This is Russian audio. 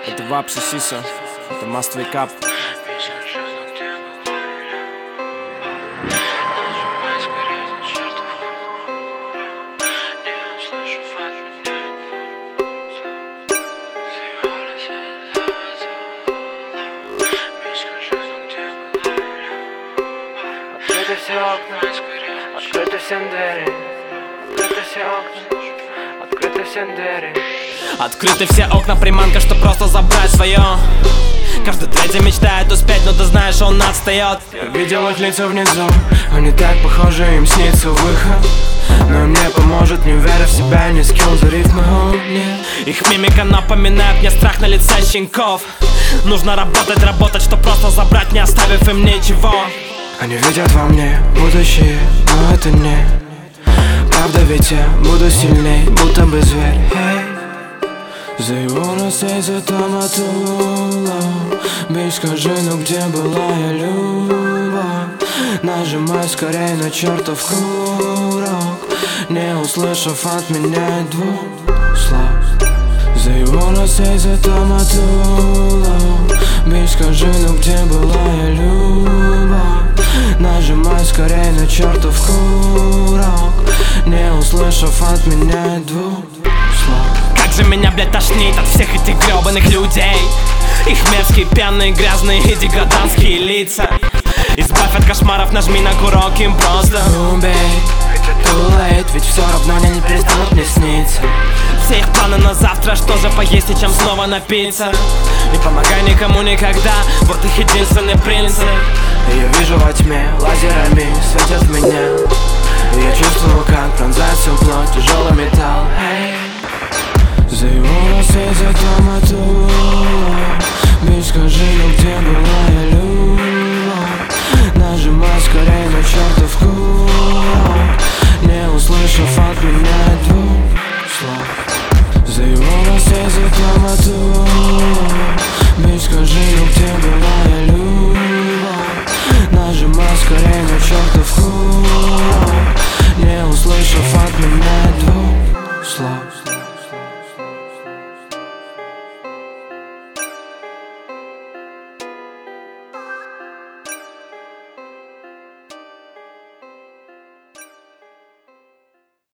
Это Вапси Сиса, это Must Wake Up. Открыты все окна, открыты все двери, открыты все окна, открыты все двери. Открыты все окна, приманка, что просто забрать свое. Каждый третий мечтает успеть, но ты знаешь, он отстает. Я видел их лица внизу, они так похожи, им снится выход. Но им не поможет, не веря в себя, ни скилл за рифмы, нет. Их мимика напоминает мне страх на лице щенков. Нужно работать, чтоб просто забрать, не оставив им ничего. Они видят во мне будущее, но это не правда, ведь я буду сильней, будто бы зверь. They wanna say that I'm a tool. Бей, скажи, ну где была я любовь? Нажимай скорей на чертов курок, не услышав от меня двух слов. They wanna say that I'm a tool. Бей, скажи, ну где была я любовь? Нажимай скорей на чертов курок, не услышав от меня двух слов. Как же меня, блядь, тошнит от всех этих гребаных людей. Их мерзкие, пьяные, грязные и деграданские лица. Избавь от кошмаров, нажми на курок, им просто убей, too late, ведь все равно они не перестанут мне сниться. Все их планы на завтра, что же поесть и чем снова напиться. Не помогай никому никогда, вот их единственный принцип. Я вижу во тьме, лазерами светят в меня. И я чувствую, как пронзает всю плоть тяжелый металл. They wanna say that I'm a tool. Бей, скажи, ну где была я любовь? Нажимай скорей на чертов курок,